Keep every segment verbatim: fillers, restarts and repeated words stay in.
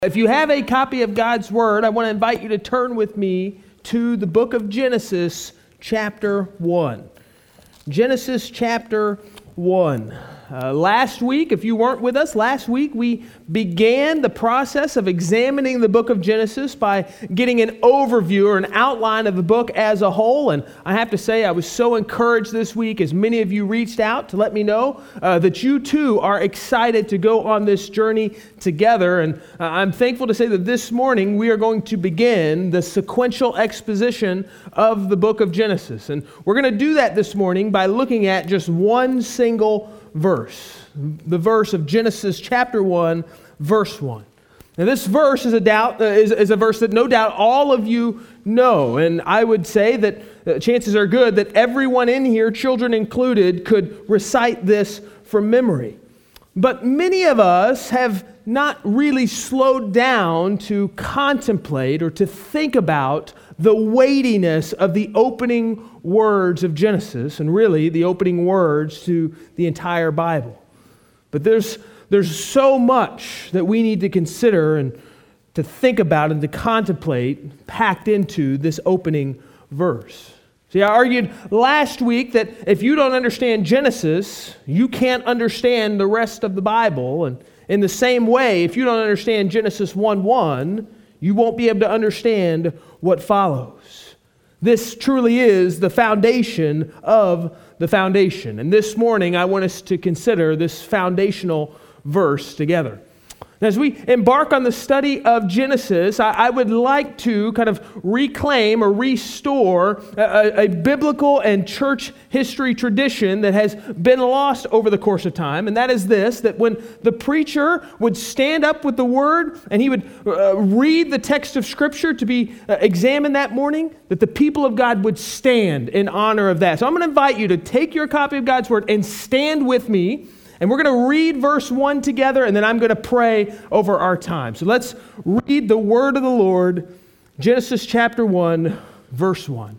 If you have a copy of God's Word, I want to invite you to turn with me to the book of Genesis, chapter one. Genesis, chapter one. Uh, last week, if you weren't with us, last week we began the process of examining the book of Genesis by getting an overview or an outline of the book as a whole. And I have to say, I was so encouraged this week as many of you reached out to let me know uh, that you too are excited to go on this journey together. And uh, I'm thankful to say that this morning we are going to begin the sequential exposition of the book of Genesis. And we're going to do that this morning by looking at just one single verse, the verse of Genesis chapter one, verse one. Now this verse is a doubt uh, is, is a verse that no doubt all of you know, and I would say that uh, chances are good that everyone in here, children included, could recite this from memory. But many of us have not really slowed down to contemplate or to think about the weightiness of the opening words of Genesis, and really the opening words to the entire Bible. But there's there's so much that we need to consider and to think about and to contemplate packed into this opening verse. See, I argued last week that if you don't understand Genesis, you can't understand the rest of the Bible. And in the same way, if you don't understand Genesis one one, you won't be able to understand what follows. This truly is the foundation of the foundation. And this morning, I want us to consider this foundational verse together. As we embark on the study of Genesis, I, I would like to kind of reclaim or restore a, a biblical and church history tradition that has been lost over the course of time. And that is this, that when the preacher would stand up with the word and he would uh, read the text of Scripture to be uh, examined that morning, that the people of God would stand in honor of that. So I'm going to invite you to take your copy of God's Word and stand with me. And we're going to read verse one together, and then I'm going to pray over our time. So let's read the word of the Lord, Genesis chapter one, verse one.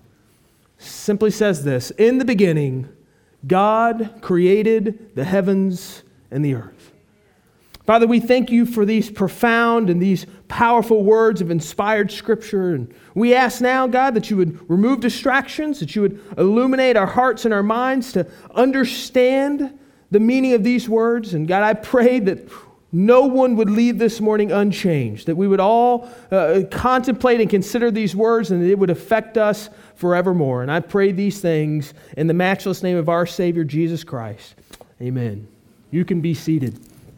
Simply says this: in the beginning, God created the heavens and the earth. Father, we thank you for these profound and these powerful words of inspired Scripture. And we ask now, God, that you would remove distractions, that you would illuminate our hearts and our minds to understand the meaning of these words. And God, I pray that no one would leave this morning unchanged, that we would all uh, contemplate and consider these words and that it would affect us forevermore. And I pray these things in the matchless name of our Savior, Jesus Christ. Amen. You can be seated.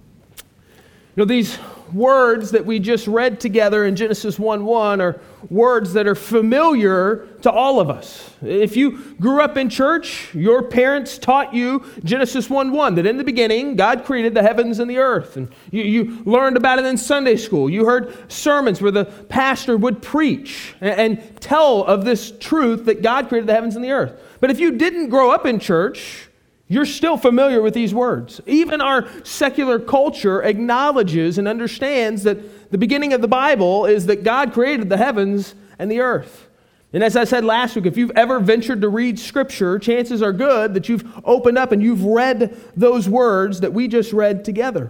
You know, these words that we just read together in Genesis one one are words that are familiar to all of us. If you grew up in church, your parents taught you Genesis one one, that in the beginning, God created the heavens and the earth. And you, you learned about it in Sunday school. You heard sermons where the pastor would preach and, and tell of this truth that God created the heavens and the earth. But if you didn't grow up in church, you're still familiar with these words. Even our secular culture acknowledges and understands that the beginning of the Bible is that God created the heavens and the earth. And as I said last week, if you've ever ventured to read Scripture, chances are good that you've opened up and you've read those words that we just read together.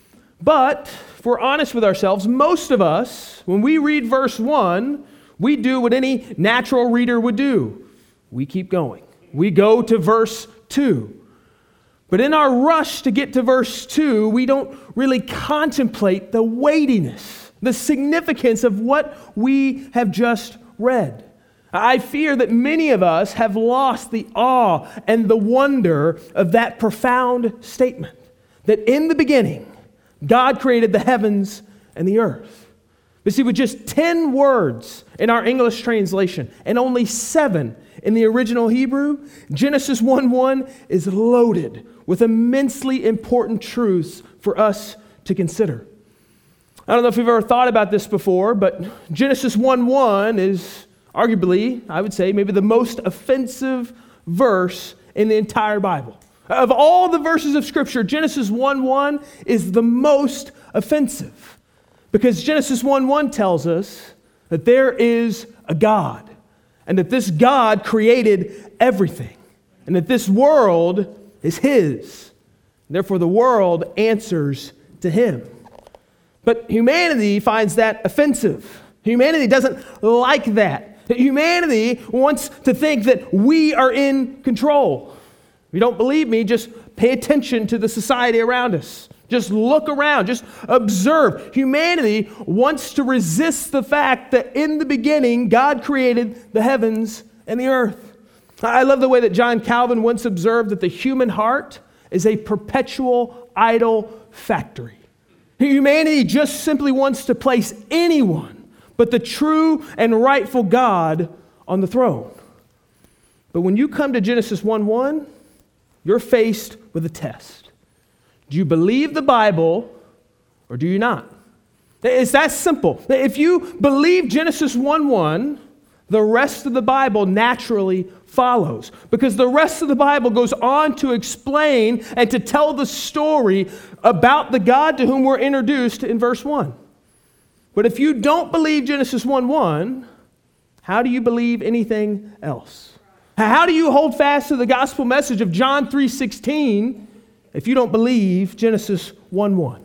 But if we're honest with ourselves, most of us, when we read verse one, we do what any natural reader would do. We keep going. We go to verse two. But in our rush to get to verse two, we don't really contemplate the weightiness, the significance of what we have just read. I fear that many of us have lost the awe and the wonder of that profound statement, that in the beginning, God created the heavens and the earth. But see, with just ten words in our English translation and only seven in the original Hebrew, Genesis one one is loaded with immensely important truths for us to consider. I don't know if you've ever thought about this before, but Genesis one one is arguably, I would say, maybe the most offensive verse in the entire Bible. Of all the verses of Scripture, Genesis one one is the most offensive, because Genesis one one tells us that there is a God, and that this God created everything, and that this world is His. Therefore, the world answers to Him. But humanity finds that offensive. Humanity doesn't like that. Humanity wants to think that we are in control. If you don't believe me, just pay attention to the society around us. Just look around. Just observe. Humanity wants to resist the fact that in the beginning, God created the heavens and the earth. I love the way that John Calvin once observed that the human heart is a perpetual idol factory. Humanity just simply wants to place anyone but the true and rightful God on the throne. But when you come to Genesis one one, you're faced with a test. Do you believe the Bible or do you not? It's that simple. If you believe Genesis one one, the rest of the Bible naturally follows, because the rest of the Bible goes on to explain and to tell the story about the God to whom we're introduced in verse one. But if you don't believe Genesis one one, how do you believe anything else? How do you hold fast to the gospel message of John three sixteen if you don't believe Genesis one one?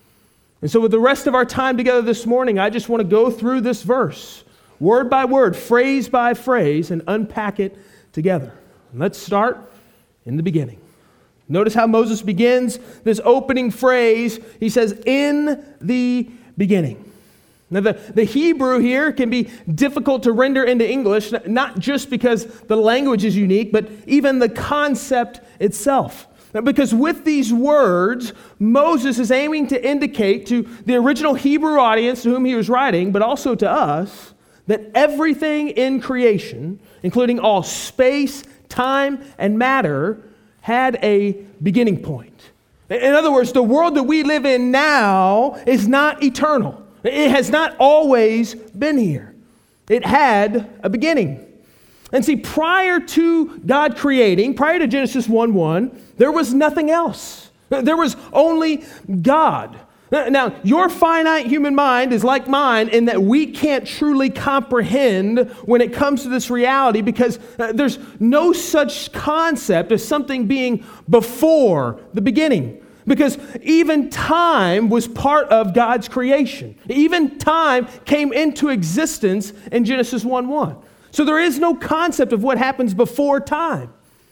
And so with the rest of our time together this morning, I just want to go through this verse, word by word, phrase by phrase, and unpack it together. And let's start in the beginning. Notice how Moses begins this opening phrase. He says, in the beginning. Now, the, the Hebrew here can be difficult to render into English, not just because the language is unique, but even the concept itself. Now, because with these words, Moses is aiming to indicate to the original Hebrew audience to whom he was writing, but also to us, that everything in creation, including all space, time, and matter, had a beginning point. In other words, the world that we live in now is not eternal. It has not always been here. It had a beginning. And see, prior to God creating, prior to Genesis one one, there was nothing else. There was only God. Now, your finite human mind is like mine in that we can't truly comprehend when it comes to this reality, because there's no such concept as something being before the beginning. Because even time was part of God's creation. Even time came into existence in Genesis one one. So there is no concept of what happens before time.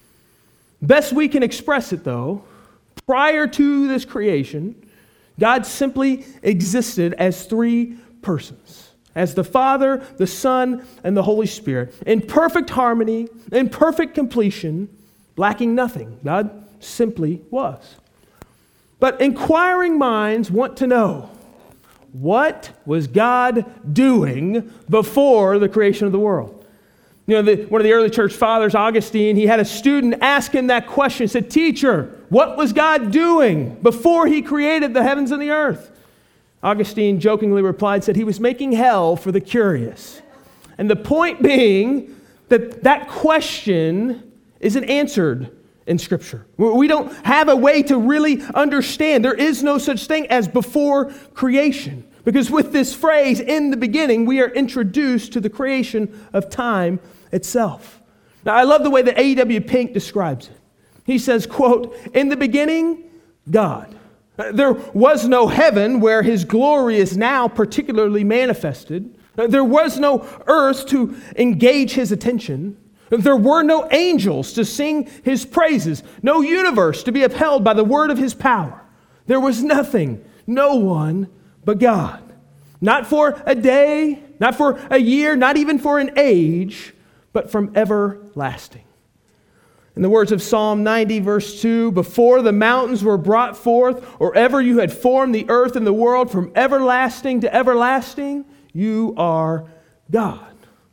Best we can express it, though, prior to this creation, God simply existed as three persons, as the Father, the Son, and the Holy Spirit, in perfect harmony, in perfect completion, lacking nothing. God simply was. But inquiring minds want to know, what was God doing before the creation of the world? You know, the, one of the early church fathers, Augustine, he had a student ask him that question. He said, teacher, what was God doing before he created the heavens and the earth? Augustine jokingly replied, said he was making hell for the curious. And the point being that that question isn't answered in Scripture. We don't have a way to really understand. There is no such thing as before creation. Because with this phrase, in the beginning, we are introduced to the creation of time itself. Now, I love the way that A W Pink describes it. He says, quote, in the beginning, God. There was no heaven where his glory is now particularly manifested. There was no earth to engage his attention. There were no angels to sing his praises, no universe to be upheld by the word of his power. There was nothing, no one but God. Not for a day, not for a year, not even for an age, but from everlasting. In the words of Psalm ninety, verse two, before the mountains were brought forth, or ever you had formed the earth and the world, from everlasting to everlasting, you are God.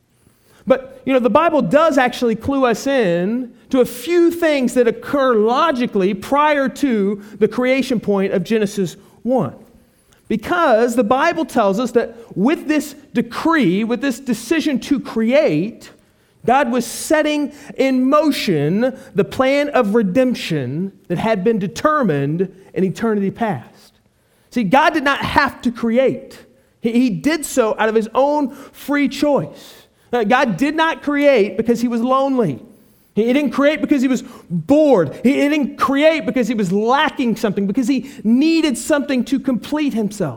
But, you know, the Bible does actually clue us in to a few things that occur logically prior to the creation point of Genesis one. Because the Bible tells us that with this decree, with this decision to create, God was setting in motion the plan of redemption that had been determined in eternity past. See, God did not have to create. He, he did so out of his own free choice. God did not create because he was lonely. He didn't create because he was bored. He didn't create because he was lacking something, because he needed something to complete himself.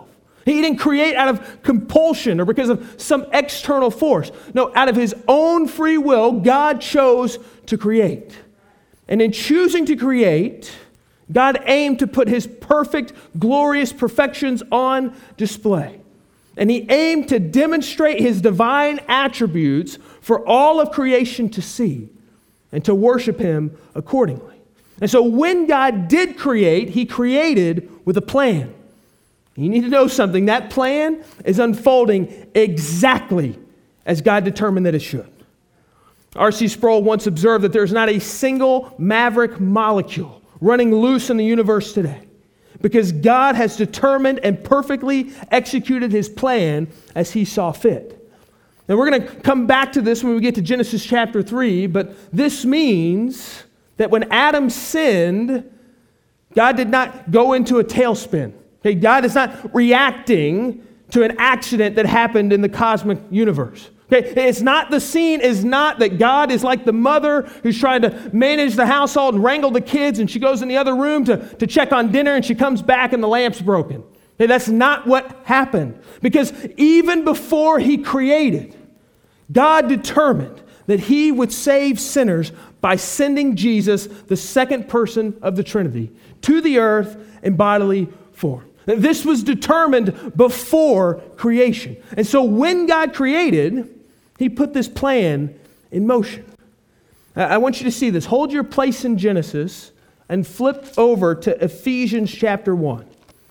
He didn't create out of compulsion or because of some external force. No, out of his own free will, God chose to create. And in choosing to create, God aimed to put his perfect, glorious perfections on display. And he aimed to demonstrate his divine attributes for all of creation to see and to worship him accordingly. And so when God did create, he created with a plan. You need to know something. That plan is unfolding exactly as God determined that it should. R C Sproul once observed that there's not a single maverick molecule running loose in the universe today because God has determined and perfectly executed his plan as he saw fit. Now we're going to come back to this when we get to Genesis chapter three, but this means that when Adam sinned, God did not go into a tailspin. Okay, God is not reacting to an accident that happened in the cosmic universe. Okay, it's not, the scene is not that God is like the mother who's trying to manage the household and wrangle the kids, and she goes in the other room to, to check on dinner, and she comes back and the lamp's broken. Okay, that's not what happened. Because even before he created, God determined that he would save sinners by sending Jesus, the second person of the Trinity, to the earth in bodily form. This was determined before creation. And so when God created, he put this plan in motion. I want you to see this. Hold your place in Genesis and flip over to Ephesians chapter one.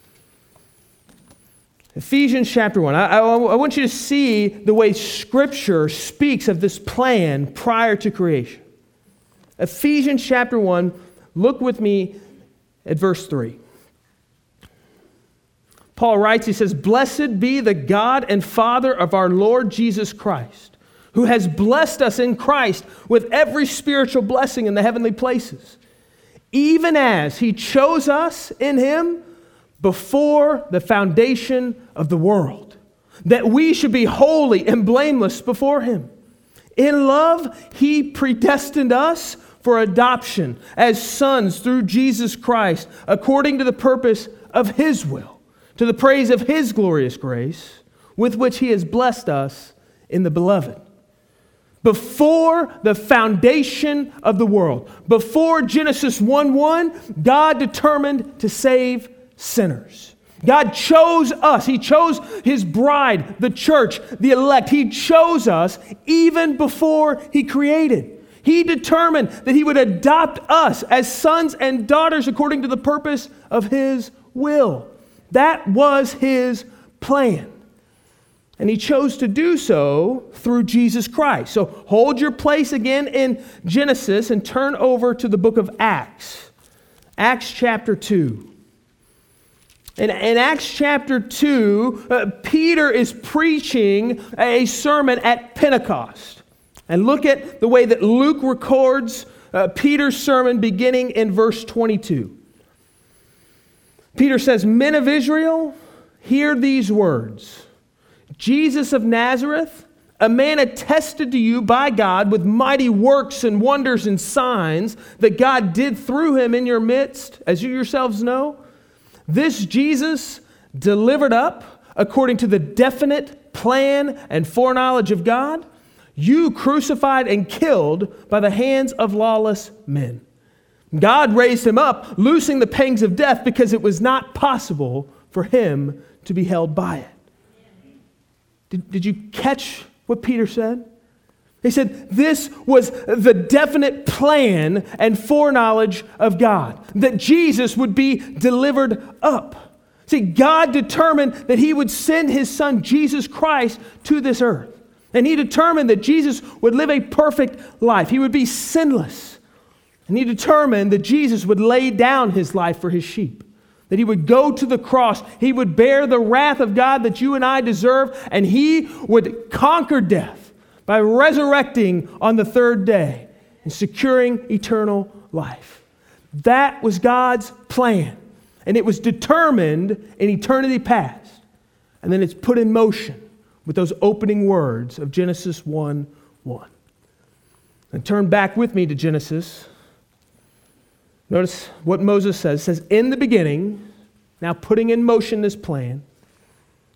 Ephesians chapter one. I, I, I want you to see the way Scripture speaks of this plan prior to creation. Ephesians chapter one, look with me at verse three. Paul writes, he says, "Blessed be the God and Father of our Lord Jesus Christ, who has blessed us in Christ with every spiritual blessing in the heavenly places, even as he chose us in him before the foundation of the world, that we should be holy and blameless before him. In love, he predestined us for adoption as sons through Jesus Christ, according to the purpose of his will, to the praise of his glorious grace, with which he has blessed us in the beloved." Before the foundation of the world, before Genesis one one, God determined to save sinners. God chose us. He chose his bride, the church, the elect. He chose us even before he created. He determined that he would adopt us as sons and daughters according to the purpose of his will. That was his plan. And he chose to do so through Jesus Christ. So hold your place again in Genesis and turn over to the book of Acts. Acts chapter two. In, in Acts chapter two, uh, Peter is preaching a sermon at Pentecost. And look at the way that Luke records uh, Peter's sermon beginning in verse twenty-two. Peter says, "Men of Israel, hear these words. Jesus of Nazareth, a man attested to you by God with mighty works and wonders and signs that God did through him in your midst, as you yourselves know. This Jesus delivered up according to the definite plan and foreknowledge of God, you crucified and killed by the hands of lawless men. God raised him up, loosing the pangs of death because it was not possible for him to be held by it." Did, did you catch what Peter said? He said this was the definite plan and foreknowledge of God, that Jesus would be delivered up. See, God determined that he would send his son, Jesus Christ, to this earth. And he determined that Jesus would live a perfect life. He would be sinless. And he determined that Jesus would lay down his life for his sheep. That he would go to the cross. He would bear the wrath of God that you and I deserve. And he would conquer death by resurrecting on the third day and securing eternal life. That was God's plan. And it was determined in eternity past. And then it's put in motion with those opening words of Genesis one one. And turn back with me to Genesis. Notice what Moses says. It says, "In the beginning," now putting in motion this plan,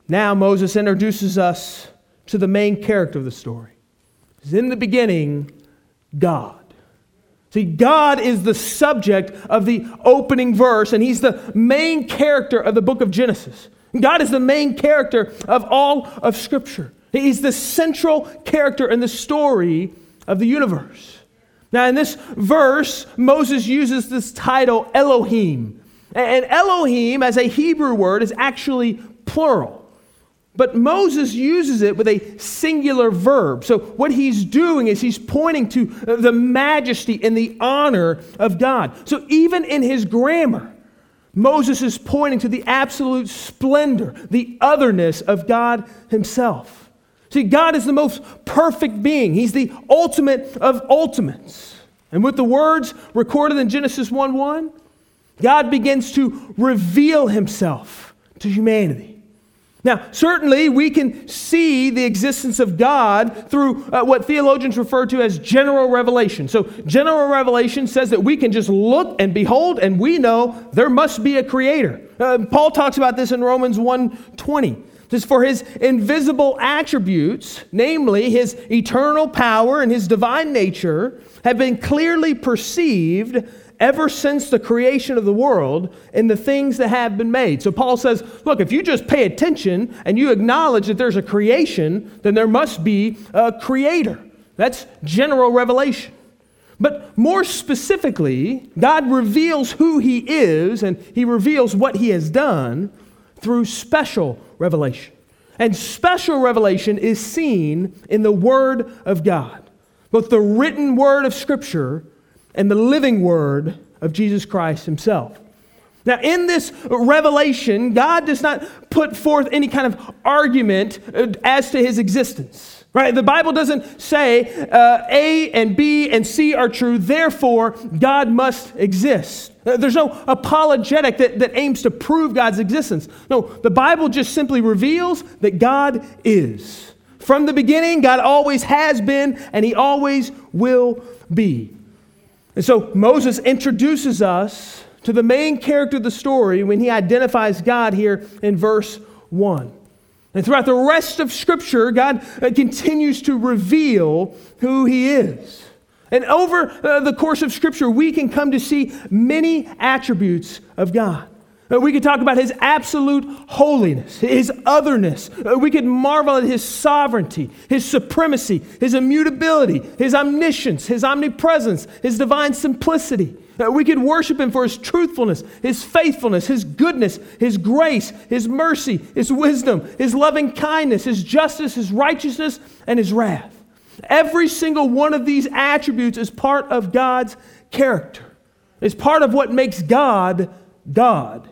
Now Moses introduces us to the main character of the story. In the beginning, God. See, God is the subject of the opening verse, and He's the main character of the book of Genesis. God is the main character of all of Scripture. He's the central character in the story of the universe. Now, in this verse, Moses uses this title, Elohim. And Elohim, as a Hebrew word, is actually plural. But Moses uses it with a singular verb. So what he's doing is he's pointing to the majesty and the honor of God. So even in his grammar, Moses is pointing to the absolute splendor, the otherness of God Himself. See, God is the most perfect being. He's the ultimate of ultimates. And with the words recorded in Genesis one one, God begins to reveal Himself to humanity. Now, certainly we can see the existence of God through uh, what theologians refer to as general revelation. So general revelation says that we can just look and behold and we know there must be a creator. Uh, Paul talks about this in Romans one twenty. Just for His invisible attributes, namely His eternal power and His divine nature, have been clearly perceived ever since the creation of the world and the things that have been made. So Paul says, look, if you just pay attention and you acknowledge that there's a creation, then there must be a creator. That's general revelation. But more specifically, God reveals who He is and He reveals what He has done through special revelation. And special revelation is seen in the Word of God, both the written Word of Scripture and the living Word of Jesus Christ Himself. Now, in this revelation, God does not put forth any kind of argument as to His existence. Right? The Bible doesn't say uh, A and B and C are true, therefore God must exist. There's no apologetic that, that aims to prove God's existence. No, the Bible just simply reveals that God is. From the beginning, God always has been, and He always will be. And so Moses introduces us to the main character of the story when he identifies God here in verse one. And throughout the rest of Scripture, God continues to reveal who He is. And over the course of Scripture, we can come to see many attributes of God. We could talk about His absolute holiness, His otherness. We could marvel at His sovereignty, His supremacy, His immutability, His omniscience, His omnipresence, His divine simplicity. We could worship Him for His truthfulness, His faithfulness, His goodness, His grace, His mercy, His wisdom, His loving kindness, His justice, His righteousness, and His wrath. Every single one of these attributes is part of God's character. It's part of what makes God, God.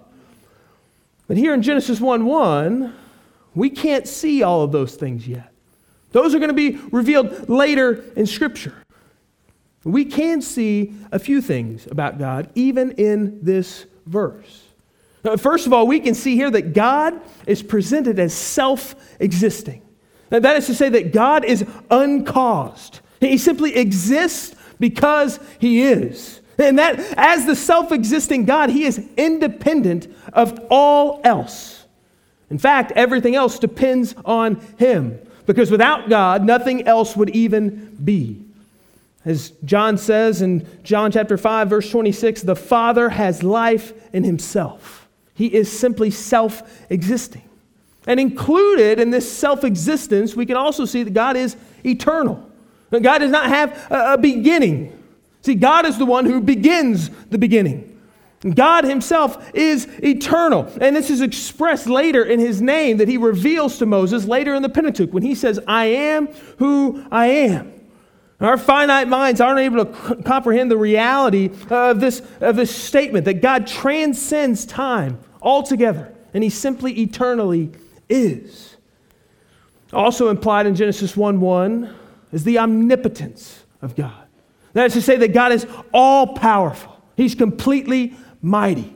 But here in Genesis one one, we can't see all of those things yet. Those are going to be revealed later in Scripture. We can see a few things about God, even in this verse. First of all, we can see here that God is presented as self-existing. Now, that is to say that God is uncaused. He simply exists because He is. And that as the self-existing God, He is independent of all else. In fact, everything else depends on Him, because without God, nothing else would even be. As John says in John chapter five, verse twenty-six, the Father has life in Himself. He is simply self-existing. And included in this self-existence, we can also see that God is eternal. God does not have a beginning. See, God is the one who begins the beginning. God Himself is eternal. And this is expressed later in His name that He reveals to Moses later in the Pentateuch when He says, I am who I am. Our finite minds aren't able to c- comprehend the reality of this, of this statement that God transcends time altogether, and He simply eternally is. Also implied in Genesis one one is the omnipotence of God. That is to say that God is all-powerful. He's completely mighty.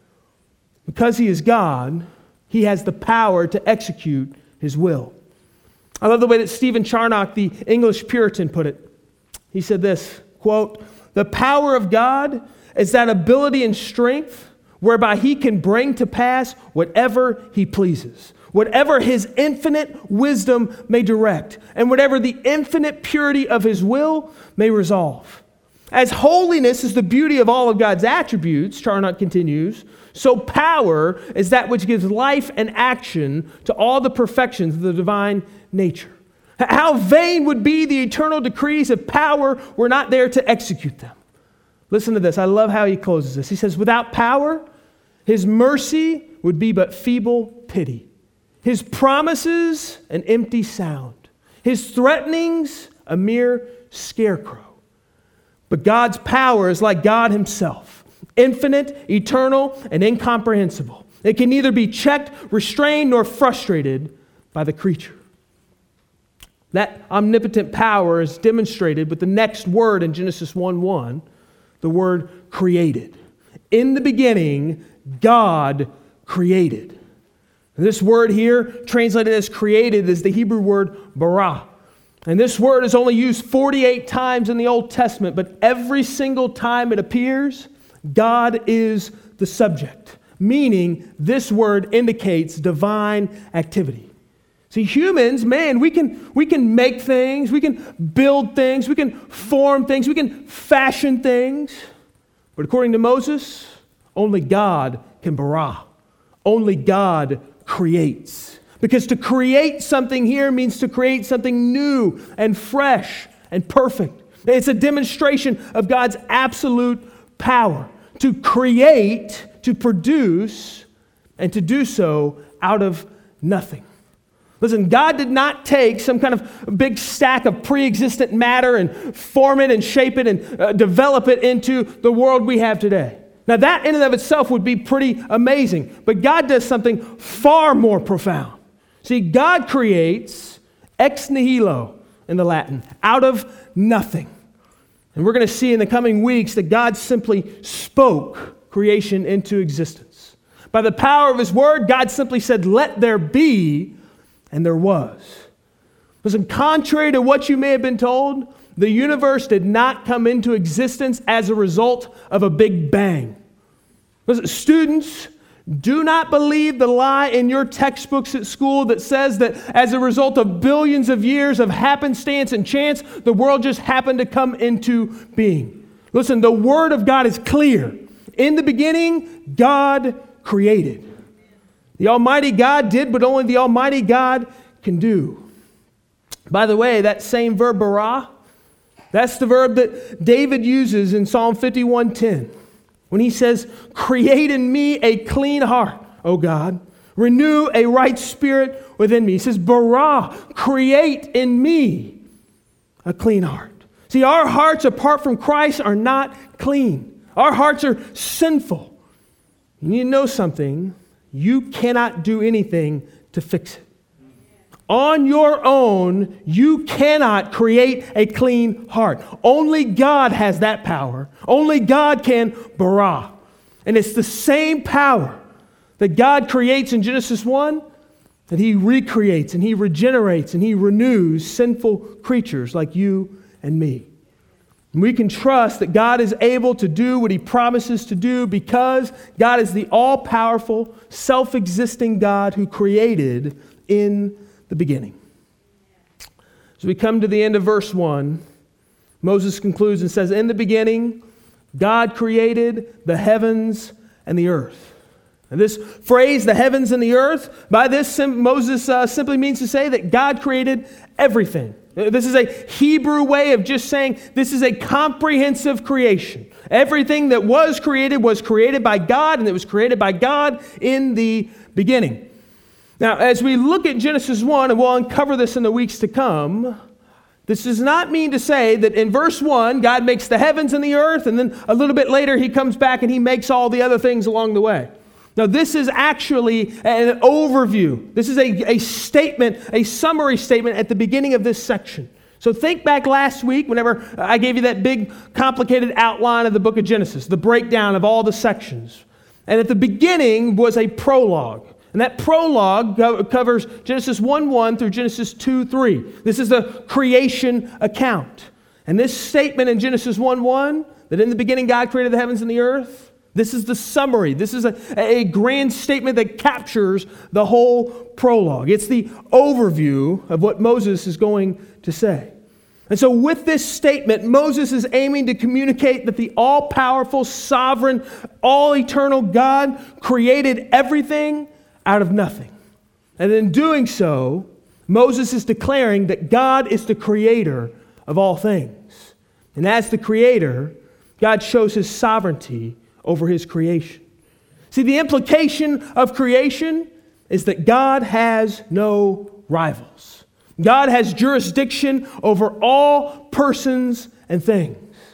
Because He is God, He has the power to execute His will. I love the way that Stephen Charnock, the English Puritan, put it. He said this, quote, the power of God is that ability and strength whereby He can bring to pass whatever He pleases, whatever his infinite wisdom may direct, and whatever the infinite purity of his will may resolve. As holiness is the beauty of all of God's attributes, Charnock continues, so power is that which gives life and action to all the perfections of the divine nature. How vain would be the eternal decrees if power were not there to execute them. Listen to this. I love how he closes this. He says, without power, his mercy would be but feeble pity. His promises, an empty sound. His threatenings, a mere scarecrow. But God's power is like God himself, infinite, eternal, and incomprehensible. It can neither be checked, restrained, nor frustrated by the creature. That omnipotent power is demonstrated with the next word in Genesis one one, the word created. In the beginning, God created. And this word here, translated as created, is the Hebrew word bara. And this word is only used forty-eight times in the Old Testament, but every single time it appears, God is the subject, meaning this word indicates divine activity. See, humans, man, we can, we can make things, we can build things, we can form things, we can fashion things. But according to Moses, only God can bara. Only God creates. Because to create something here means to create something new and fresh and perfect. It's a demonstration of God's absolute power to create, to produce, and to do so out of nothing. Listen, God did not take some kind of big stack of pre-existent matter and form it and shape it and uh, develop it into the world we have today. Now that in and of itself would be pretty amazing, but God does something far more profound. See, God creates ex nihilo in the Latin, out of nothing. And we're going to see in the coming weeks that God simply spoke creation into existence. By the power of his word, God simply said, let there be, and there was. Listen, contrary to what you may have been told, the universe did not come into existence as a result of a big bang. Listen, students, do not believe the lie in your textbooks at school that says that as a result of billions of years of happenstance and chance, the world just happened to come into being. Listen, the Word of God is clear. In the beginning, God created. The Almighty God did what only the Almighty God can do. By the way, that same verb, bara, that's the verb that David uses in Psalm fifty-one ten. When he says, create in me a clean heart, O God. Renew a right spirit within me. He says, bara, create in me a clean heart. See, our hearts apart from Christ are not clean. Our hearts are sinful. You need to know something. You cannot do anything to fix it. On your own, you cannot create a clean heart. Only God has that power. Only God can bara. And it's the same power that God creates in Genesis one that he recreates and he regenerates and he renews sinful creatures like you and me. And we can trust that God is able to do what he promises to do because God is the all-powerful, self-existing God who created in the beginning. As we come to the end of verse one, Moses concludes and says, in the beginning, God created the heavens and the earth. And this phrase, the heavens and the earth, by this Moses uh, simply means to say that God created everything. This is a Hebrew way of just saying this is a comprehensive creation. Everything that was created was created by God, and it was created by God in the beginning. Now, as we look at Genesis one, and we'll uncover this in the weeks to come, this does not mean to say that in verse one, God makes the heavens and the earth, and then a little bit later he comes back and he makes all the other things along the way. Now, this is actually an overview. This is a, a statement, a summary statement at the beginning of this section. So think back last week whenever I gave you that big, complicated outline of the book of Genesis, the breakdown of all the sections. And at the beginning was a prologue. And that prologue covers Genesis one one through Genesis two three. This is the creation account. And this statement in Genesis one one, that in the beginning God created the heavens and the earth, This is the summary. This is a, a grand statement that captures the whole prologue. It's the overview of what Moses is going to say. And so with this statement, Moses is aiming to communicate that the all-powerful, sovereign, all-eternal God created everything out of nothing. And in doing so, Moses is declaring that God is the creator of all things. And as the creator, God shows his sovereignty over his creation. See, the implication of creation is that God has no rivals. God has jurisdiction over all persons and things.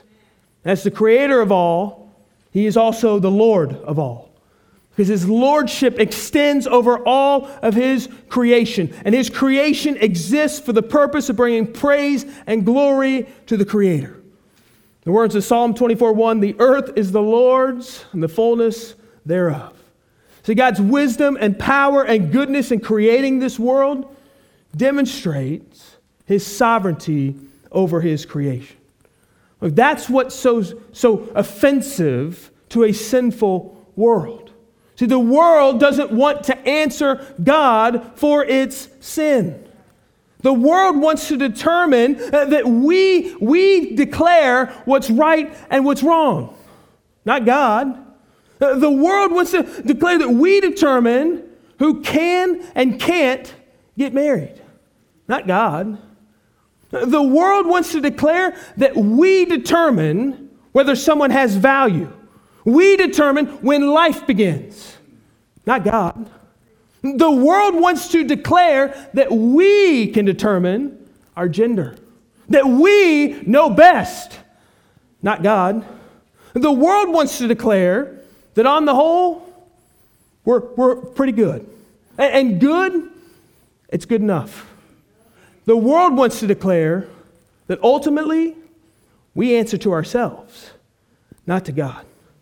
As the creator of all, he is also the Lord of all. Because his lordship extends over all of his creation. And his creation exists for the purpose of bringing praise and glory to the creator. The words of Psalm twenty-four one, the earth is the Lord's and the fullness thereof. See, God's wisdom and power and goodness in creating this world demonstrates his sovereignty over his creation. Look, that's what's so, so offensive to a sinful world. See, the world doesn't want to answer God for its sin. The world wants to determine that we, we declare what's right and what's wrong, not God. The world wants to declare that we determine who can and can't get married, not God. The world wants to declare that we determine whether someone has value. We determine when life begins, not God. The world wants to declare that we can determine our gender, that we know best, not God. The world wants to declare that on the whole, we're, we're pretty good. And good, it's good enough. The world wants to declare that ultimately, we answer to ourselves, not to God.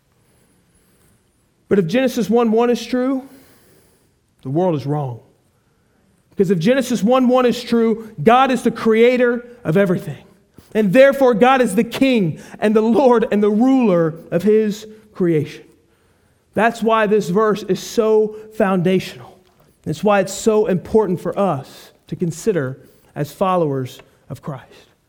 But if Genesis one one is true, the world is wrong. Because if Genesis one one is true, God is the creator of everything. And therefore, God is the king and the Lord and the ruler of his creation. That's why this verse is so foundational. That's why it's so important for us to consider as followers of Christ.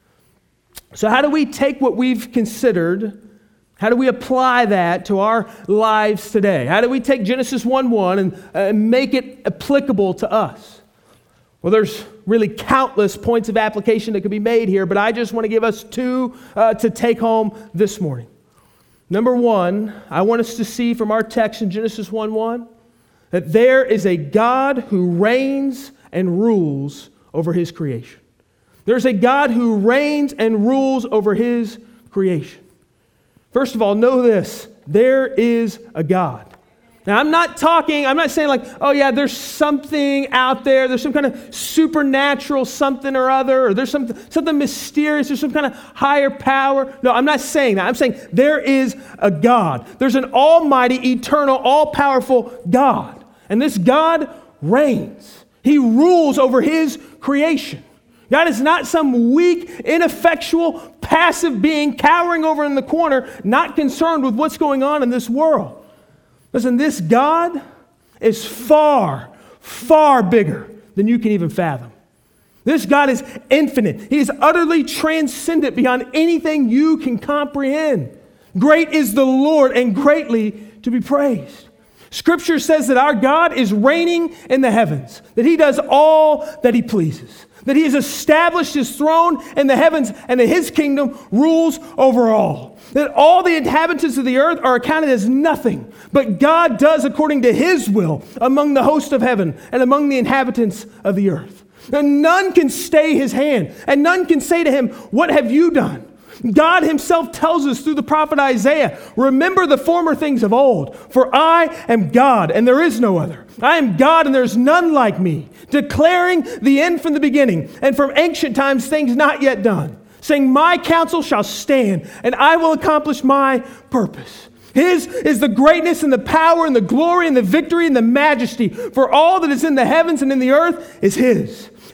So how do we take what we've considered? How do we apply that to our lives today? How do we take Genesis one one and uh, make it applicable to us? Well, there's really countless points of application that could be made here, but I just want to give us two uh, to take home this morning. Number one, I want us to see from our text in Genesis one one that there is a God who reigns and rules over his creation. There's a God who reigns and rules over his creation. First of all, know this, there is a God. Now, I'm not talking, I'm not saying like, oh yeah, there's something out there, there's some kind of supernatural something or other, or there's some, something mysterious, there's some kind of higher power. No, I'm not saying that. I'm saying there is a God. There's an almighty, eternal, all-powerful God. And this God reigns. He rules over his creation. God is not some weak, ineffectual, passive being cowering over in the corner, not concerned with what's going on in this world. Listen, this God is far, far bigger than you can even fathom. This God is infinite. He is utterly transcendent beyond anything you can comprehend. Great is the Lord and greatly to be praised. Scripture says that our God is reigning in the heavens, that he does all that he pleases, that he has established his throne in the heavens and that his kingdom rules over all, that all the inhabitants of the earth are accounted as nothing, but God does according to his will among the host of heaven and among the inhabitants of the earth. And none can stay his hand, and none can say to him, "What have you done?" God himself tells us through the prophet Isaiah, "Remember the former things of old, for I am God and there is no other. I am God and there is none like me, declaring the end from the beginning and from ancient times things not yet done, saying, my counsel shall stand and I will accomplish my purpose." His is the greatness and the power and the glory and the victory and the majesty, for all that is in the heavens and in the earth is his.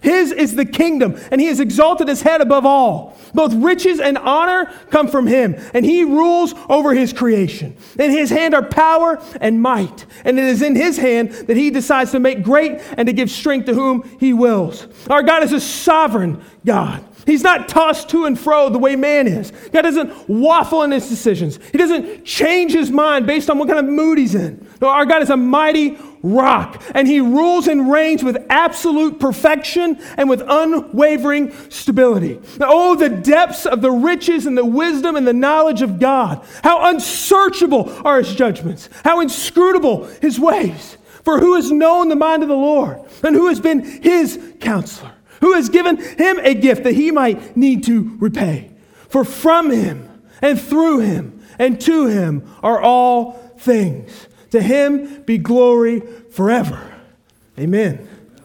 His is the kingdom, and he has exalted his head above all. Both riches and honor come from him, and he rules over his creation. In his hand are power and might, and it is in his hand that he decides to make great and to give strength to whom he wills. Our God is a sovereign God. He's not tossed to and fro the way man is. God doesn't waffle in his decisions. He doesn't change his mind based on what kind of mood he's in. No, our God is a mighty rock, and he rules and reigns with absolute perfection and with unwavering stability. Now, oh, the depths of the riches and the wisdom and the knowledge of God. How unsearchable are his judgments. How inscrutable his ways. For who has known the mind of the Lord? And who has been his counselor? Who has given him a gift that he might need to repay? For from him and through him and to him are all things. To him be glory forever. Amen.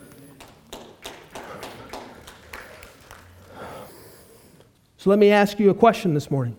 So let me ask you a question this morning.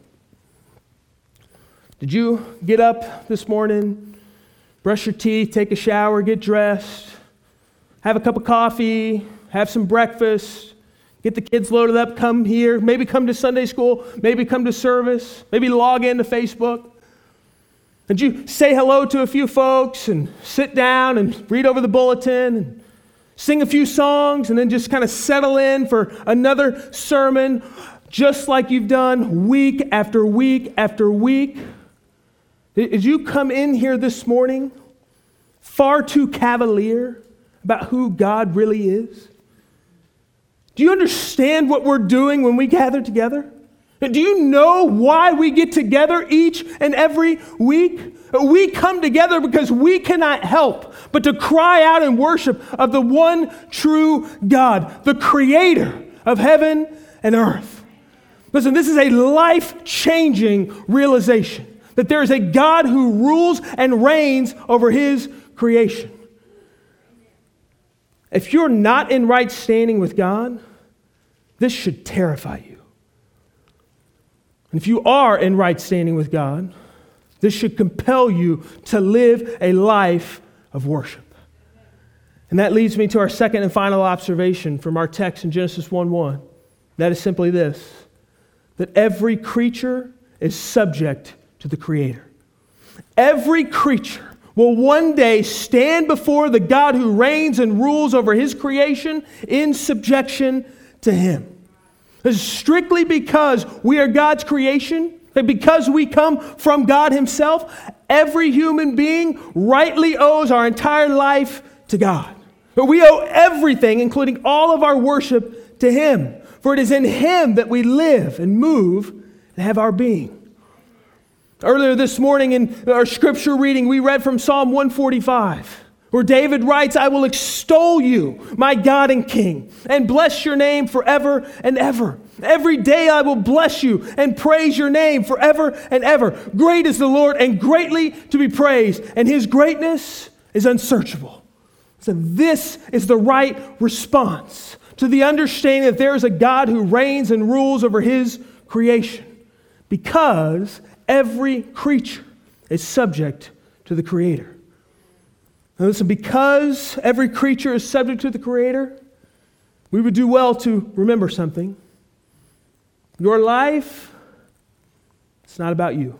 Did you get up this morning, brush your teeth, take a shower, get dressed, have a cup of coffee, have some breakfast, get the kids loaded up, come here, maybe come to Sunday school, maybe come to service, maybe log into Facebook? Did you say hello to a few folks and sit down and read over the bulletin and sing a few songs and then just kind of settle in for another sermon just like you've done week after week after week? Did you come in here this morning far too cavalier about who God really is? Do you understand what we're doing when we gather together? Do you know why we get together each and every week? We come together because we cannot help but to cry out in worship of the one true God, the creator of heaven and earth. Listen, this is a life-changing realization that there is a God who rules and reigns over his creation. If you're not in right standing with God, this should terrify you. And if you are in right standing with God, this should compel you to live a life of worship. And that leads me to our second and final observation from our text in Genesis one one. That is simply this, that every creature is subject to the Creator. Every creature will one day stand before the God who reigns and rules over his creation in subjection to him. It's strictly because we are God's creation, and because we come from God himself, every human being rightly owes our entire life to God. But we owe everything, including all of our worship, to him. For it is in him that we live and move and have our being. Earlier this morning in our scripture reading, we read from Psalm one forty-five, where David writes, I will extol you, my God and King, and bless your name forever and ever. Every day I will bless you and praise your name forever and ever. Great is the Lord and greatly to be praised, and his greatness is unsearchable. So this is the right response to the understanding that there is a God who reigns and rules over his creation, because every creature is subject to the Creator. Now listen, because every creature is subject to the Creator, we would do well to remember something. Your life, it's not about you.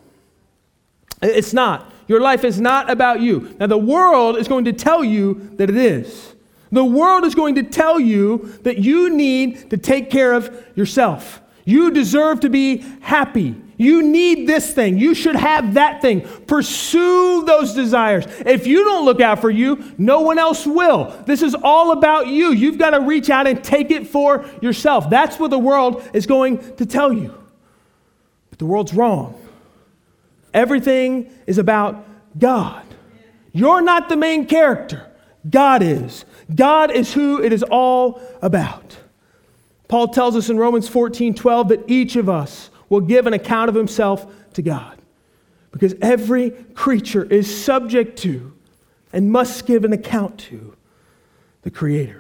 It's not. Your life is not about you. Now the world is going to tell you that it is. The world is going to tell you that you need to take care of yourself. You deserve to be happy. You need this thing. You should have that thing. Pursue those desires. If you don't look out for you, no one else will. This is all about you. You've got to reach out and take it for yourself. That's what the world is going to tell you. But the world's wrong. Everything is about God. You're not the main character. God is. God is who it is all about. Paul tells us in Romans fourteen twelve that each of us will give an account of himself to God, because every creature is subject to and must give an account to the Creator.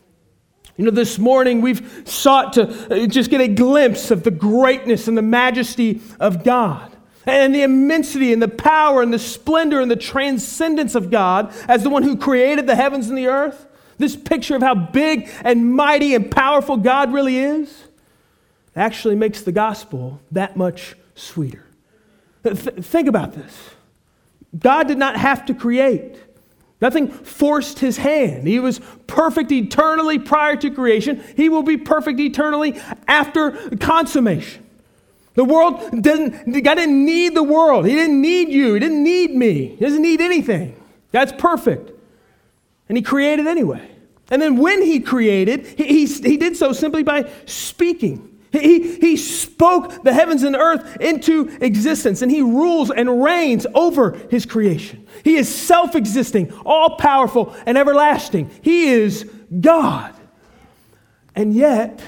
You know, this morning we've sought to just get a glimpse of the greatness and the majesty of God, and the immensity and the power and the splendor and the transcendence of God as the one who created the heavens and the earth. this picture of how big and mighty and powerful God really is, actually makes the gospel that much sweeter. Th- think about this. God did not have to create. Nothing forced his hand. He was perfect eternally prior to creation. He will be perfect eternally after consummation. The world doesn't, God didn't need the world. He didn't need you. He didn't need me. He doesn't need anything. God's perfect. And he created anyway. And then when he created, he, he, he did so simply by speaking. He, he spoke the heavens and earth into existence, and he rules and reigns over his creation. He is self-existing, all-powerful, and everlasting. He is God. And yet,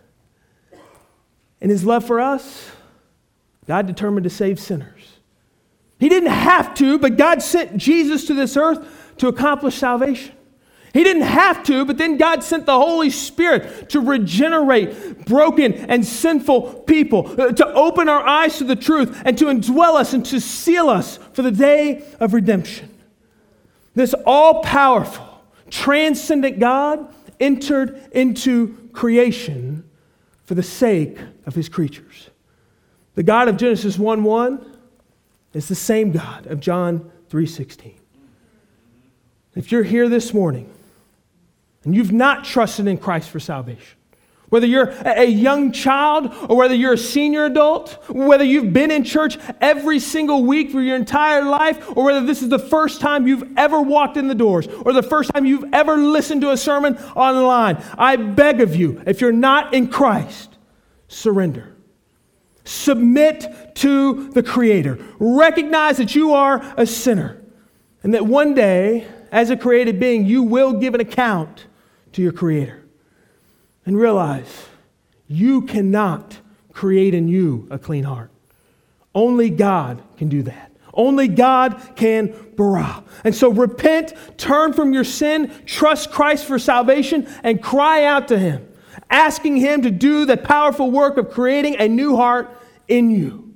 in his love for us, God determined to save sinners. He didn't have to, but God sent Jesus to this earth to accomplish salvation. He didn't have to, but then God sent the Holy Spirit to regenerate broken and sinful people, to open our eyes to the truth and to indwell us and to seal us for the day of redemption. This all-powerful, transcendent God entered into creation for the sake of his creatures. The God of Genesis one one is the same God of John three sixteen. If you're here this morning and you've not trusted in Christ for salvation, whether you're a young child or whether you're a senior adult, whether you've been in church every single week for your entire life, or whether this is the first time you've ever walked in the doors or the first time you've ever listened to a sermon online, I beg of you, if you're not in Christ, surrender. Submit to the Creator. Recognize that you are a sinner and that one day, as a created being, you will give an account to your Creator. And realize you cannot create in you a clean heart. Only God can do that. Only God can bara. And so repent, turn from your sin, trust Christ for salvation, and cry out to Him, asking Him to do the powerful work of creating a new heart in you.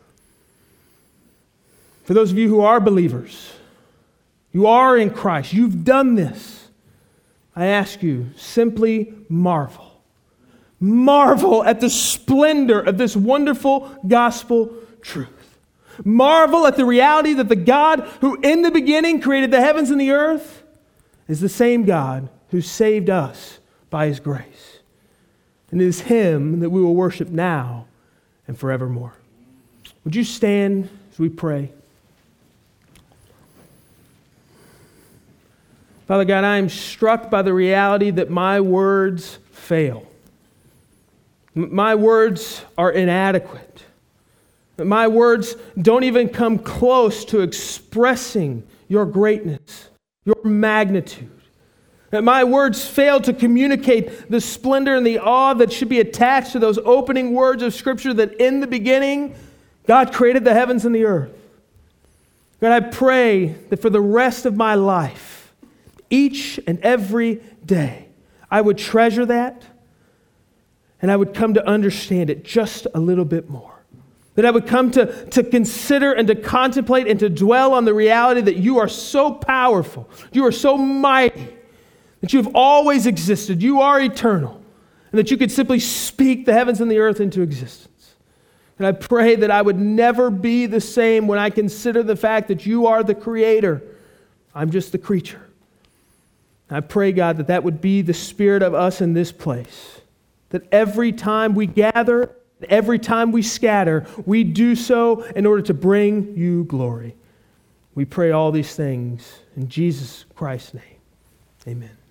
For those of you who are believers, you are in Christ, you've done this, I ask you, simply marvel. Marvel at the splendor of this wonderful gospel truth. Marvel at the reality that the God who in the beginning created the heavens and the earth is the same God who saved us by His grace. And it is Him that we will worship now and forevermore. Would you stand as we pray? Father God, I am struck by the reality that my words fail. My words are inadequate. My words don't even come close to expressing your greatness, your magnitude. That my words fail to communicate the splendor and the awe that should be attached to those opening words of Scripture that in the beginning, God created the heavens and the earth. God, I pray that for the rest of my life, each and every day, I would treasure that and I would come to understand it just a little bit more. That I would come to, to consider and to contemplate and to dwell on the reality that you are so powerful, you are so mighty, that you have always existed, you are eternal, and that you could simply speak the heavens and the earth into existence. And I pray that I would never be the same when I consider the fact that you are the Creator. I'm just the creature. I pray, God, that that would be the spirit of us in this place. That every time we gather, every time we scatter, we do so in order to bring you glory. We pray all these things in Jesus Christ's name. Amen.